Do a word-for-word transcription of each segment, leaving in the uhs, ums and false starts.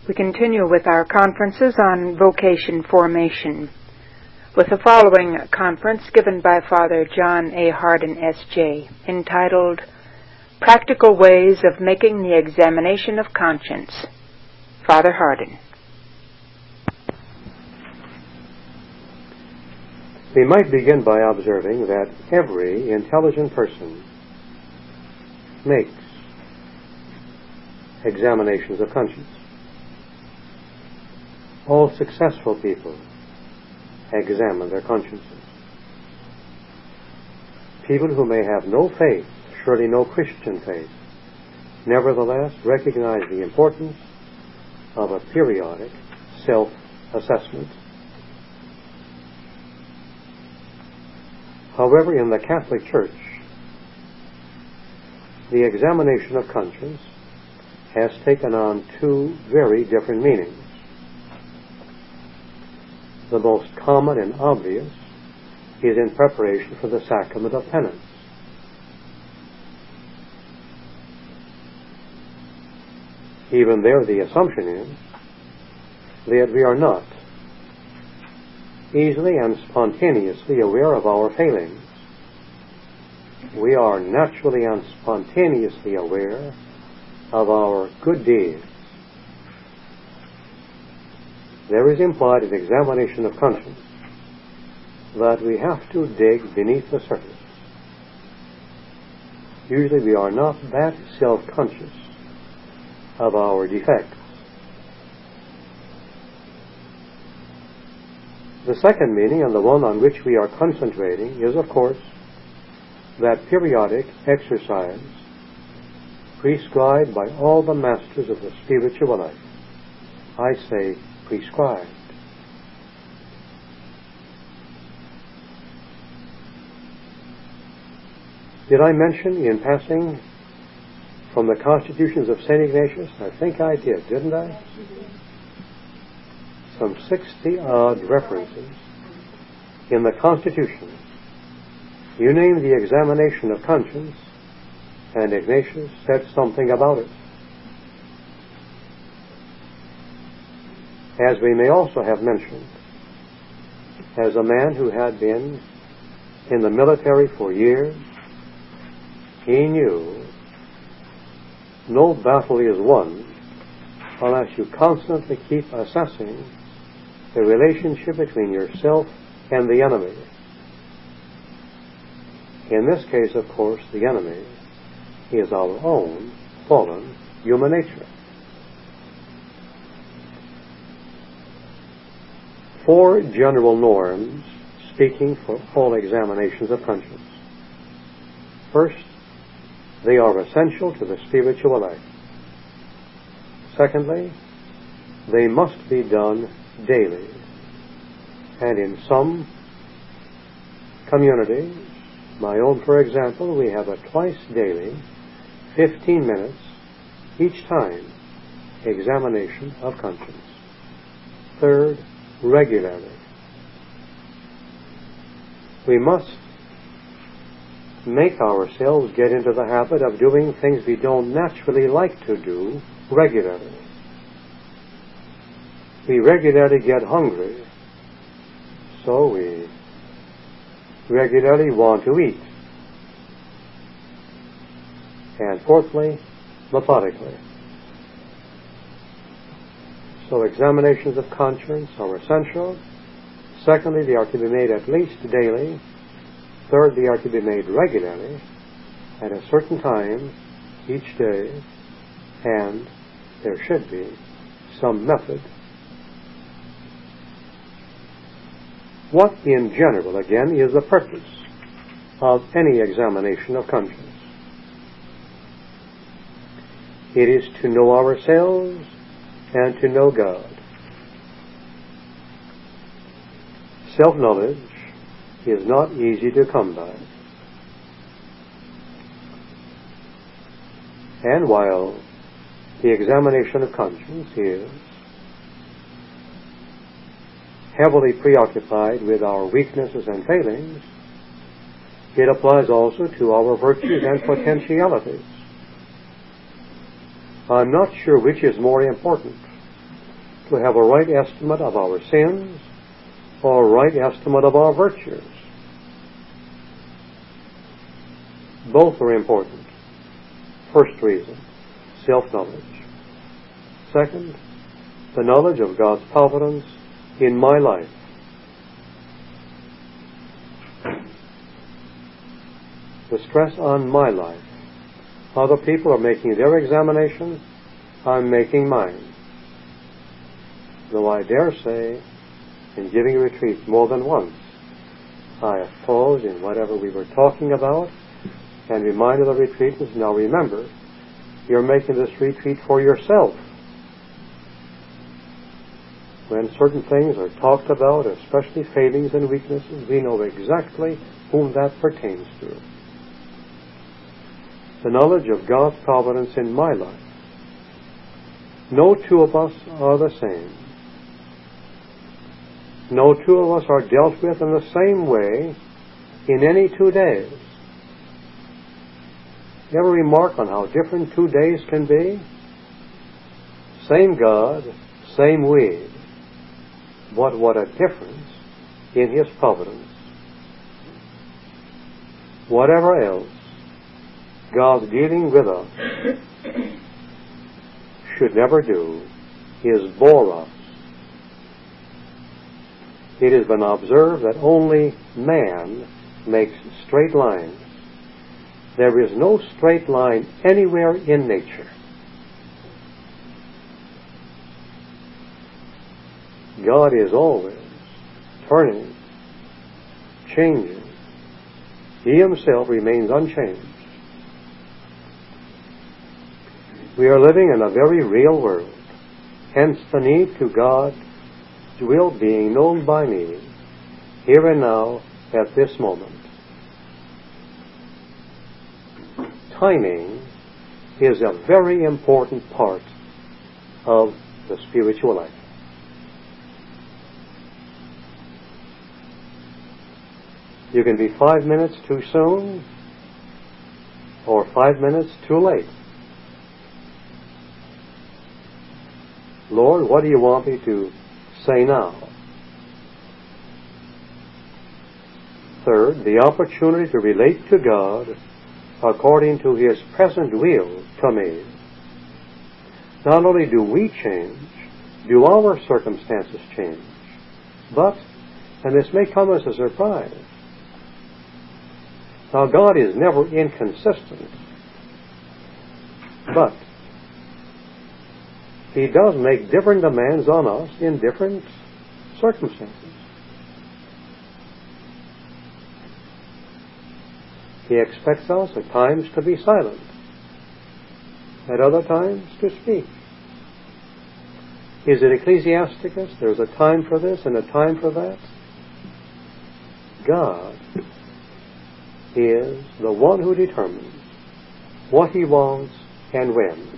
We continue with our conferences on vocation formation, with the following conference given by Father John A. Hardin, S J, entitled Practical Ways of Making the Examination of Conscience. Father Hardin. We might begin by observing that every intelligent person makes examinations of conscience. All successful people examine their consciences. People who may have no faith, surely no Christian faith, nevertheless recognize the importance of a periodic self-assessment. However, in the Catholic Church, the examination of conscience has taken on two very different meanings. The most common and obvious is in preparation for the sacrament of penance. Even there, the assumption is that we are not easily and spontaneously aware of our failings. We are naturally and spontaneously aware of our good deeds. There is implied in examination of conscience that we have to dig beneath the surface. Usually we are not that self-conscious of our defects. The second meaning, and the one on which we are concentrating, is, of course, that periodic exercise prescribed by all the masters of the spiritual life. I say prescribed. Did I mention in passing from the Constitutions of Saint Ignatius? I think I did, didn't I? Some sixty-odd references in the Constitution. You name the examination of conscience, and Ignatius said something about it. As we may also have mentioned, as a man who had been in the military for years, he knew no battle is won unless you constantly keep assessing the relationship between yourself and the enemy. In this case, of course, the enemy is our own fallen human nature. Four general norms speaking for all examinations of conscience. First, they are essential to the spiritual life. Secondly, they must be done daily. And in some communities, my own for example, we have a twice daily, fifteen minutes each time, examination of conscience. Third, regularly. We must make ourselves get into the habit of doing things we don't naturally like to do regularly. We regularly get hungry, so we regularly want to eat. And fourthly, methodically. So examinations of conscience are essential. Secondly, they are to be made at least daily. Third, they are to be made regularly at a certain time each day, and there should be some method. What in general, again, is the purpose of any examination of conscience? It is to know ourselves and to know God. Self-knowledge is not easy to come by. And while the examination of conscience is heavily preoccupied with our weaknesses and failings, it applies also to our virtues and potentialities. I'm not sure which is more important, to have a right estimate of our sins or a right estimate of our virtues. Both are important. First reason, self-knowledge. Second, the knowledge of God's providence in my life. The stress on my life. Other people are making their examination, I'm making mine. Though I dare say, in giving retreats more than once, I have paused in whatever we were talking about and reminded the retreatants, now remember, you're making this retreat for yourself. When certain things are talked about, especially failings and weaknesses, we know exactly whom that pertains to. The knowledge of God's providence in my life. No two of us are the same. No two of us are dealt with in the same way in any two days. You ever remark on how different two days can be? Same God, same we. But what a difference in His providence. Whatever else God's dealing with us should never do is bore us. It has been observed that only man makes straight lines. There is no straight line anywhere in nature. God is always turning, changing. He Himself remains unchanged. We are living in a very real world, hence the need to God's will being known by me, here and now, at this moment. Timing is a very important part of the spiritual life. You can be five minutes too soon or five minutes too late. Lord, what do you want me to say now? Third, the opportunity to relate to God according to His present will to me. Not only do we change, do our circumstances change, but, and this may come as a surprise, now God is never inconsistent, but He does make different demands on us in different circumstances. He expects us at times to be silent, at other times to speak. Is it Ecclesiasticus? There's a time for this and a time for that. God is the one who determines what He wants and when.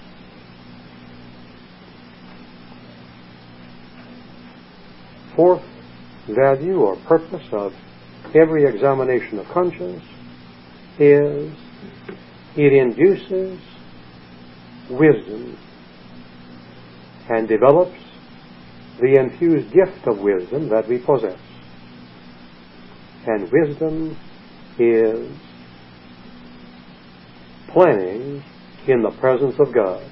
Fourth value or purpose of every examination of conscience is it induces wisdom and develops the infused gift of wisdom that we possess. And wisdom is planning in the presence of God.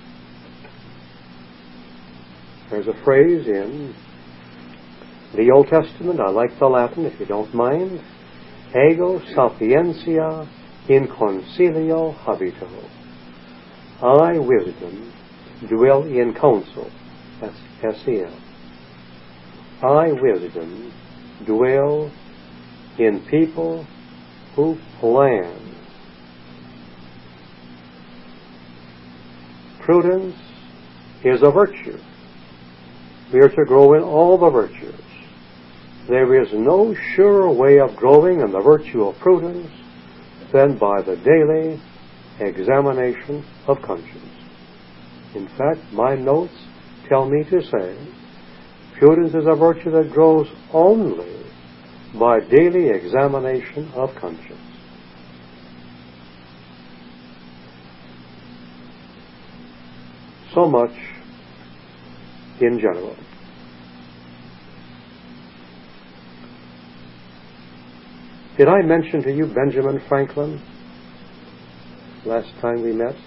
There's a phrase in the Old Testament, I like the Latin if you don't mind, ego sapientia in concilio habito. I, wisdom, dwell in counsel. That's S E L. I, wisdom, dwell in people who plan. Prudence is a virtue. We are to grow in all the virtues. There is no surer way of growing in the virtue of prudence than by the daily examination of conscience. In fact, my notes tell me to say, prudence is a virtue that grows only by daily examination of conscience. So much in general. Did I mention to you Benjamin Franklin last time we met?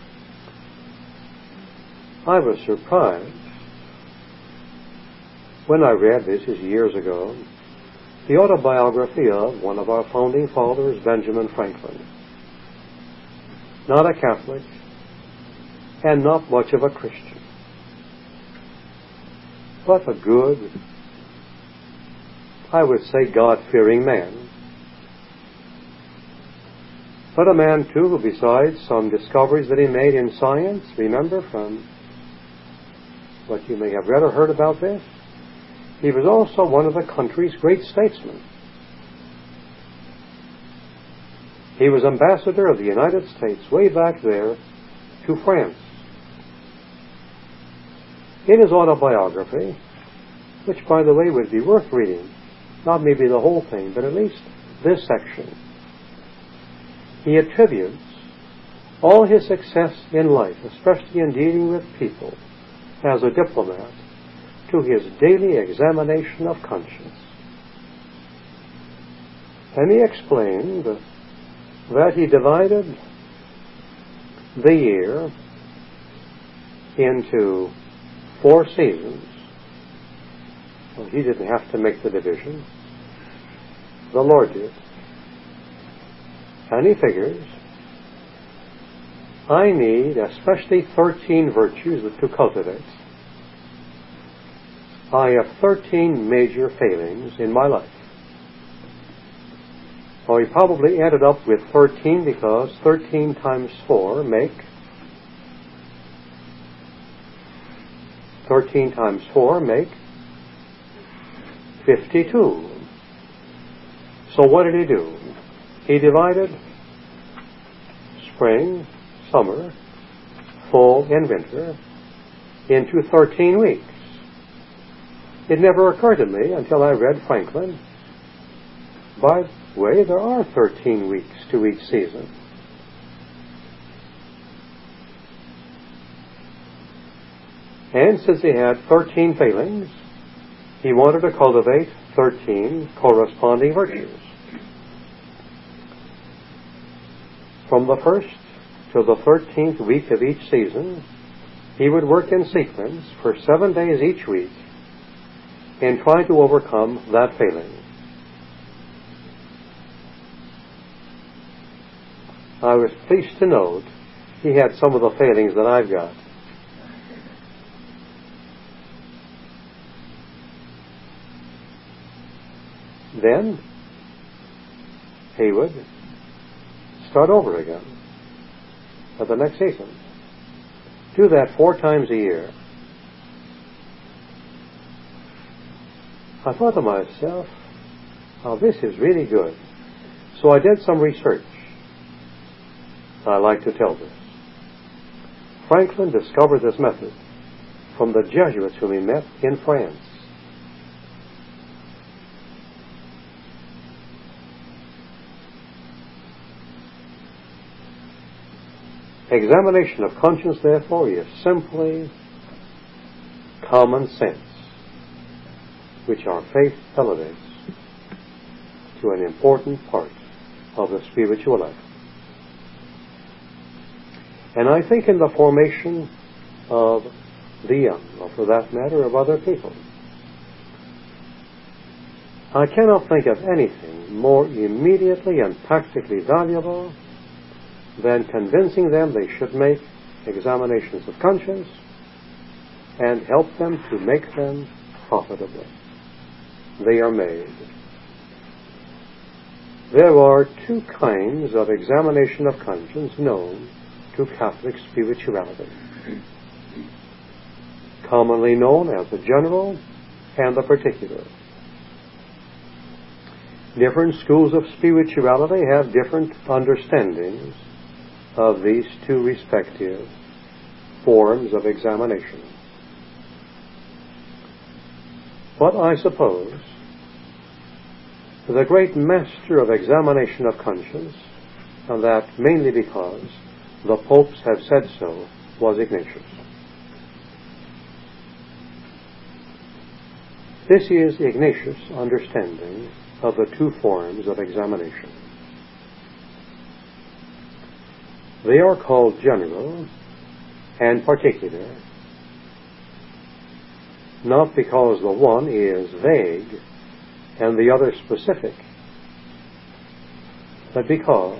I was surprised when I read, this is years ago, the autobiography of one of our founding fathers, Benjamin Franklin. Not a Catholic, and not much of a Christian, but a good, I would say, God-fearing man. But a man, too, who besides some discoveries that he made in science, remember from what you may have read or heard about this, he was also one of the country's great statesmen. He was ambassador of the United States way back there to France. In his autobiography, which, by the way, would be worth reading, not maybe the whole thing, but at least this section, he attributes all his success in life, especially in dealing with people as a diplomat, to his daily examination of conscience. And he explained that he divided the year into four seasons. Well, he didn't have to make the division. The Lord did. And he figures, I need especially thirteen virtues to cultivate. I have thirteen major failings in my life. Well, he probably ended up with thirteen because thirteen times four make thirteen times four make fifty-two. So what did he do? He divided spring, summer, fall, and winter into thirteen weeks. It never occurred to me until I read Franklin. By the way, there are thirteen weeks to each season. And since he had thirteen failings, he wanted to cultivate thirteen corresponding virtues. From the first to the thirteenth week of each season, he would work in sequence for seven days each week and try to overcome that failing. I was pleased to note he had some of the failings that I've got. Then he would start over again for the next season. Do that four times a year. I thought to myself, oh, this is really good. So I did some research. I like to tell this. Franklin discovered this method from the Jesuits whom he met in France. Examination of conscience, therefore, is simply common sense, which our faith elevates to an important part of the spiritual life. And I think in the formation of the young, or for that matter, of other people, I cannot think of anything more immediately and practically valuable than convincing them they should make examinations of conscience and help them to make them profitably. They are made. There are two kinds of examination of conscience known to Catholic spirituality, commonly known as the general and the particular. Different schools of spirituality have different understandings of these two respective forms of examination. But I suppose the great master of examination of conscience, and that mainly because the popes have said so, was Ignatius. This is Ignatius' understanding of the two forms of examination. They are called general and particular, not because the one is vague and the other specific, but because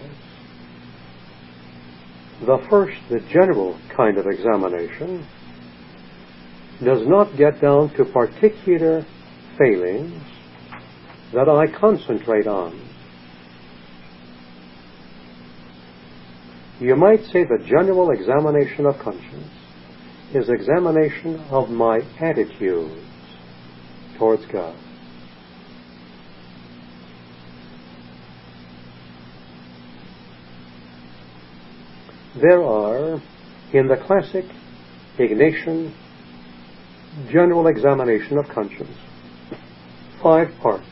the first, the general kind of examination, does not get down to particular failings that I concentrate on. You might say the general examination of conscience is examination of my attitudes towards God. There are, in the classic Ignatian general examination of conscience, five parts.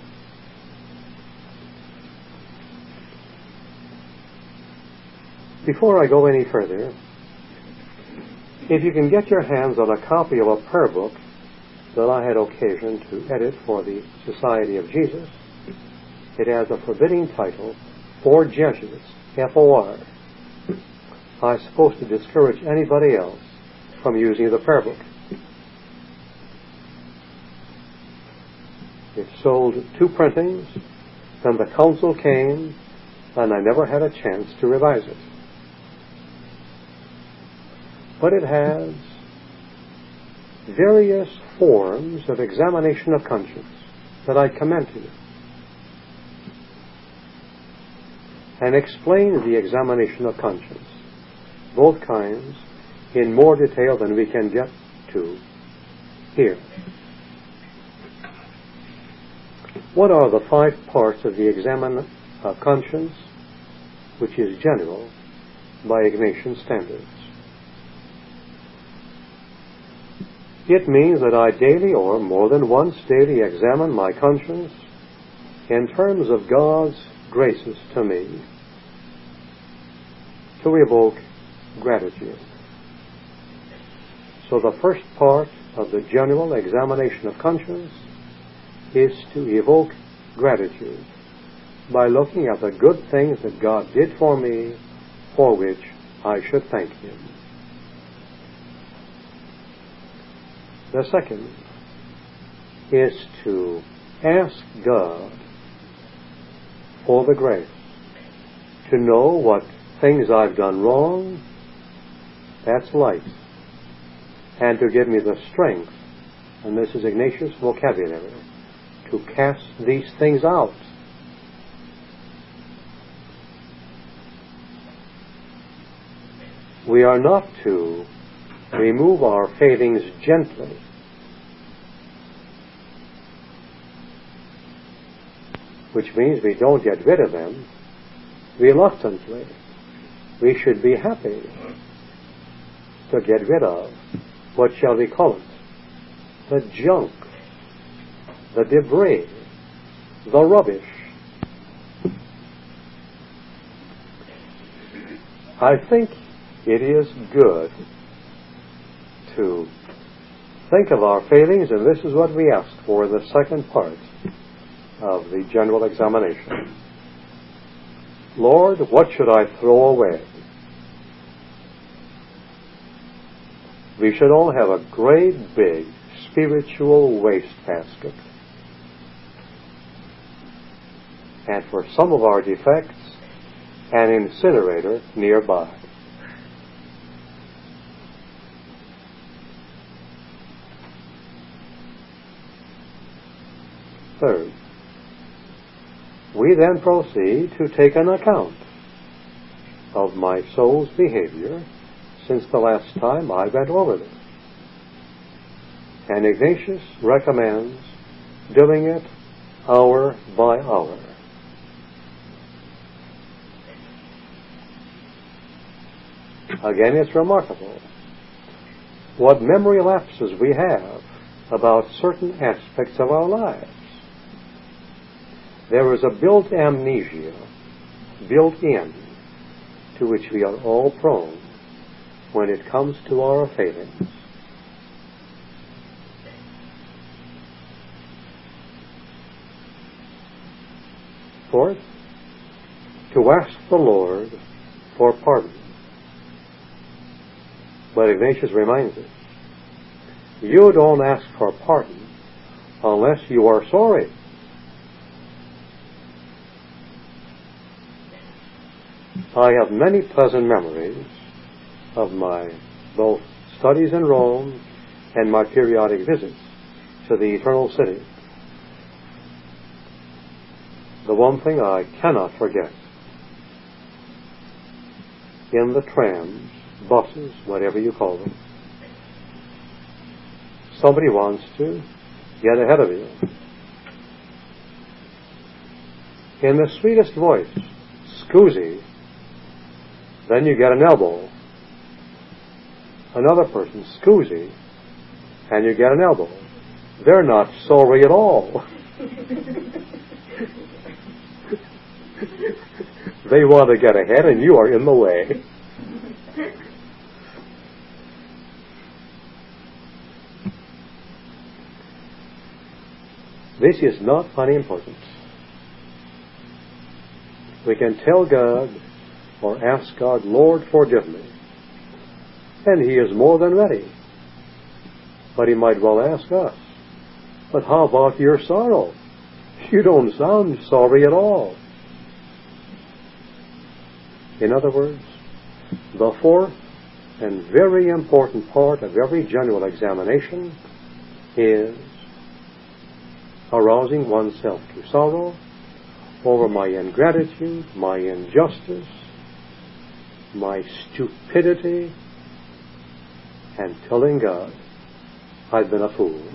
Before I go any further, if you can get your hands on a copy of a prayer book that I had occasion to edit for the Society of Jesus, it has a forbidding title, For Jesuits, F O R. I'm supposed to discourage anybody else from using the prayer book. It sold two printings, then the council came, and I never had a chance to revise it. But it has various forms of examination of conscience that I commend to you, and explain the examination of conscience, both kinds, in more detail than we can get to here. What are the five parts of the examination of conscience, which is general by Ignatian standards? It means that I daily or more than once daily examine my conscience in terms of God's graces to me to evoke gratitude. So the first part of the general examination of conscience is to evoke gratitude by looking at the good things that God did for me, for which I should thank Him. The second is to ask God for the grace to know what things I've done wrong, that's light, and to give me the strength, and this is Ignatius' vocabulary, to cast these things out. We are not to remove our failings gently, which means we don't get rid of them reluctantly. We should be happy to get rid of, what shall we call it, the junk, the debris, the rubbish. I think it is good to think of our failings, and this is what we ask for in the second part of the general examination. Lord, what should I throw away? We should all have a great big spiritual wastebasket. And for some of our defects, an incinerator nearby. Third, we then proceed to take an account of my soul's behavior since the last time I went over it. And Ignatius recommends doing it hour by hour. Again, it's remarkable what memory lapses we have about certain aspects of our lives. There is a built amnesia, built in, to which we are all prone when it comes to our failings. forth, to ask the Lord for pardon. But Ignatius reminds us, you don't ask for pardon unless you are sorry. I have many pleasant memories of my both studies in Rome and my periodic visits to the Eternal City. The one thing I cannot forget, in the trams, buses, whatever you call them, somebody wants to get ahead of you. In the sweetest voice, scusi, then you get an elbow. Another person, scusi, and you get an elbow. They're not sorry at all. They want to get ahead and you are in the way. This is not unimportant. We can tell God or ask God, Lord, forgive me. And He is more than ready. But He might well ask us, but how about your sorrow? You don't sound sorry at all. In other words, the fourth and very important part of every general examination is arousing oneself to sorrow over my ingratitude, my injustice, my stupidity, and telling God I've been a fool.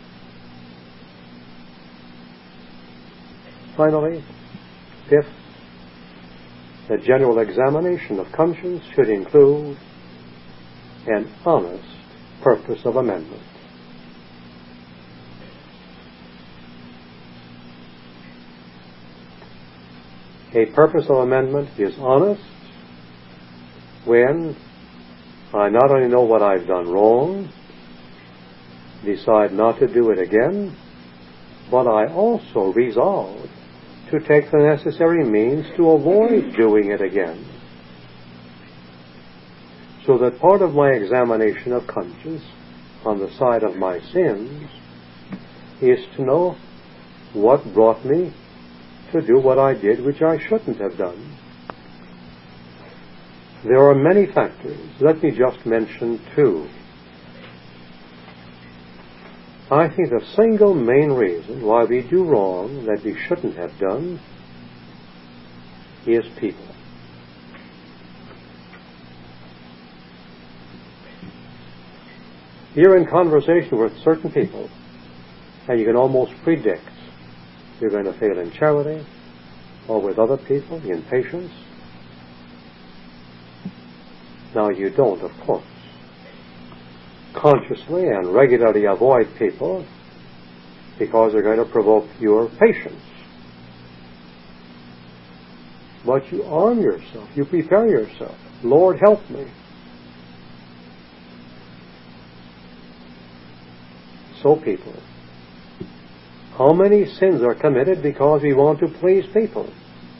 Finally, fifth, the general examination of conscience should include an honest purpose of amendment. A purpose of amendment is honest when I not only know what I've done wrong, decide not to do it again, but I also resolve to take the necessary means to avoid doing it again. So that part of my examination of conscience on the side of my sins is to know what brought me to do what I did which I shouldn't have done. There are many factors. Let me just mention two. I think the single main reason why we do wrong that we shouldn't have done is people. You're in conversation with certain people, and you can almost predict you're going to fail in charity, or with other people, in patience. Now, you don't, of course, consciously and regularly avoid people because they're going to provoke your patience. But you arm yourself, you prepare yourself. Lord, help me. So people, how many sins are committed because we want to please people?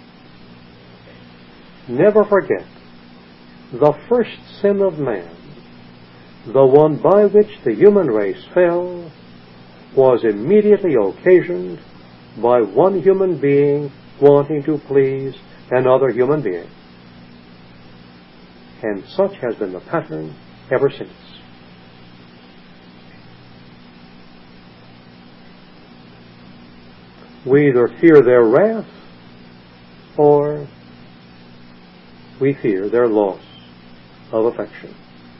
Never forget, the first sin of man, the one by which the human race fell, was immediately occasioned by one human being wanting to please another human being. And such has been the pattern ever since. We either fear their wrath or we fear their loss of affection.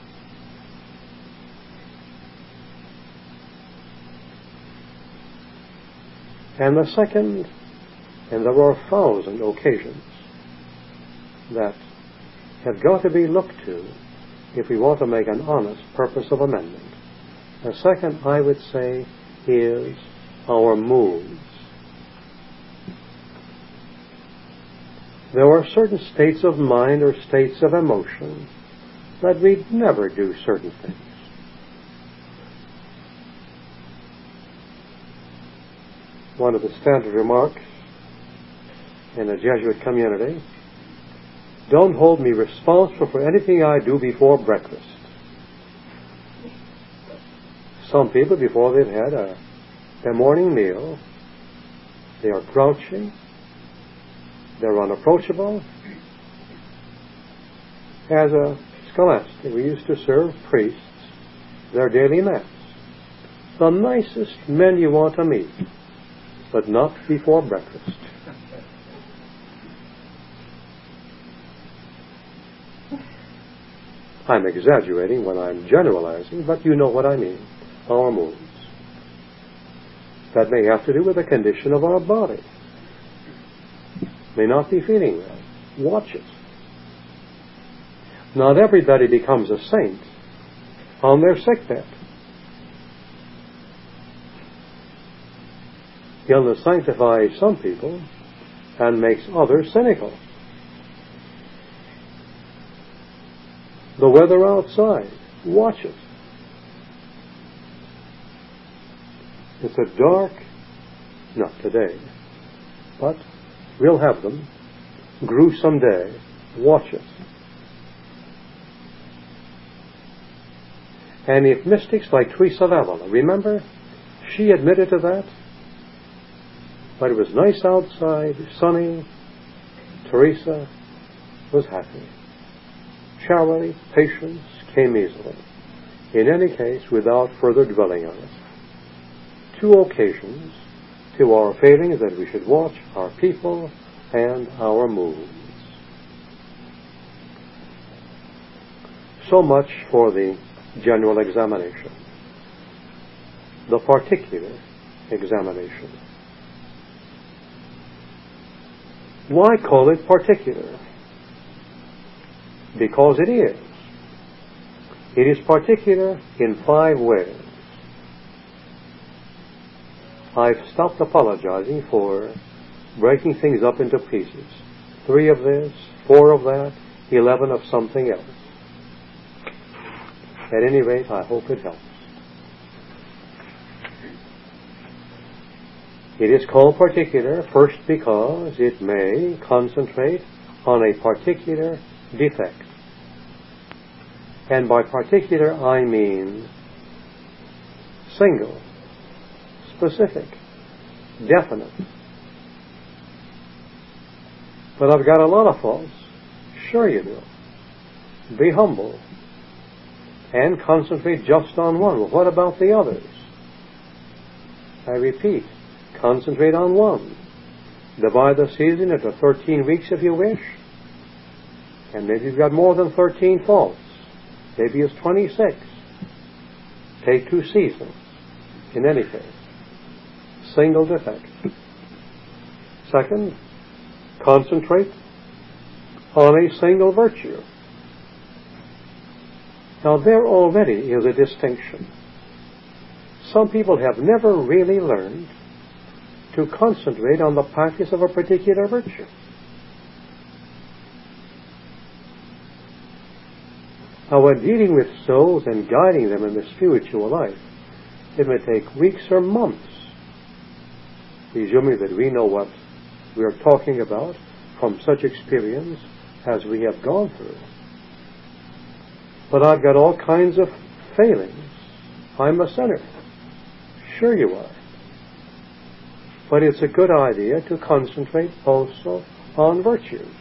And the second, and there are a thousand occasions that have got to be looked to if we want to make an honest purpose of amendment. The second, I would say, is our moods. There are certain states of mind or states of emotion that we'd never do certain things. One of the standard remarks in a Jesuit community, don't hold me responsible for anything I do before breakfast. Some people, before they've had a, their morning meal, they are grouchy, they're unapproachable. As a scholastic, we used to serve priests their daily mass. The nicest men you want to meet, but not before breakfast. I'm exaggerating when I'm generalizing, but you know what I mean. Our moods. That may have to do with the condition of our body. May not be feeling well. Watch it. Not everybody becomes a saint on their sickbed. Illness sanctifies some people and makes others cynical. The weather outside, watch it. It's a dark, not today, but we'll have them, gruesome day. Watch it. And if mystics like Teresa of Avila, remember, she admitted to that, but it was nice outside, sunny, Teresa was happy. Charity, patience came easily. In any case, without further dwelling on it. Two occasions to our failings that we should watch our people and our moods. So much for the general examination. The particular examination. Why call it particular? Because it is. It is particular in five ways. I've stopped apologizing for breaking things up into pieces. Three of this, four of that, eleven of something else. At any rate, I hope it helps. It is called particular, first because it may concentrate on a particular defect. And by particular, I mean single, specific, definite. But I've got a lot of faults. Sure you do. Be humble and concentrate just on one. Well, what about the others? I repeat, concentrate on one. Divide the season into thirteen weeks if you wish. And maybe you've got more than thirteen faults. Maybe it's twenty-six. Take two seasons. In any case, single defect. Second, concentrate on a single virtue. Now there already is a distinction. Some people have never really learned to concentrate on the practice of a particular virtue. Now, when dealing with souls and guiding them in the spiritual life, it may take weeks or months, presuming that we know what we are talking about from such experience as we have gone through. But I've got all kinds of failings. I'm a sinner. Sure you are. But it's a good idea to concentrate also on virtues.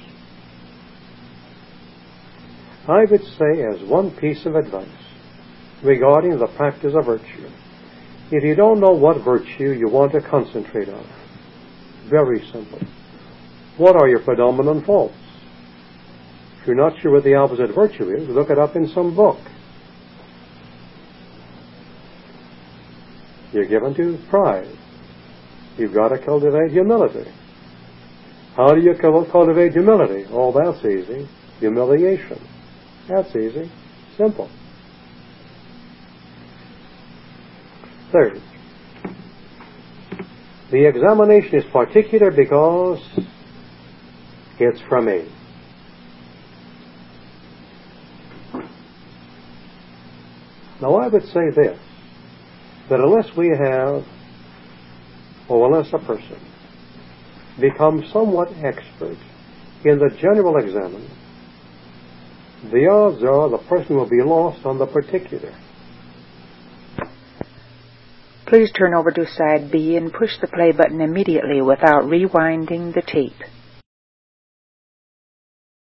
I would say, as one piece of advice regarding the practice of virtue, if you don't know what virtue you want to concentrate on, very simple. What are your predominant faults? If you're not sure what the opposite virtue is, look it up in some book. You're given to pride. You've got to cultivate humility. How do you cultivate humility? Oh, that's easy. Humiliation. That's easy. Simple. Third, the examination is particular because it's from me. Now I would say this, that unless we have, or unless a person become somewhat expert in the general examen, the odds are the person will be lost on the particular. Please turn over to side B and push the play button immediately without rewinding the tape.